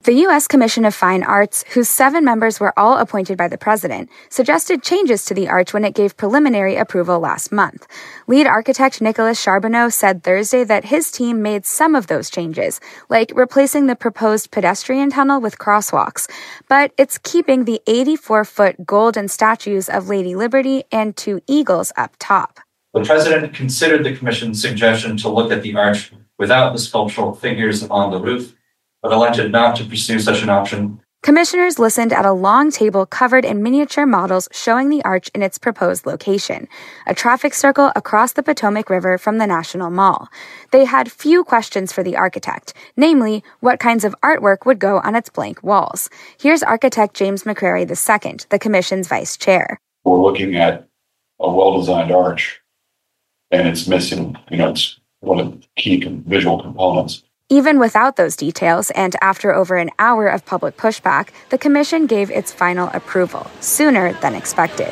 The U.S. Commission of Fine Arts, whose 7 members were all appointed by the president, suggested changes to the arch when it gave preliminary approval last month. Lead architect Nicolas Charbonneau said Thursday that his team made some of those changes, like replacing the proposed pedestrian tunnel with crosswalks, but it's keeping the 84-foot golden statues of Lady Liberty and 2 eagles up top. The president considered the commission's suggestion to look at the arch without the sculptural figures on the roof, but elected not to pursue such an option. Commissioners listened at a long table covered in miniature models showing the arch in its proposed location, a traffic circle across the Potomac River from the National Mall. They had few questions for the architect, namely, what kinds of artwork would go on its blank walls. Here's architect James McCrary II, the commission's vice chair. We're looking at a well-designed arch, and it's missing, it's one of the key visual components. Even without those details, and after over an hour of public pushback, the commission gave its final approval, sooner than expected.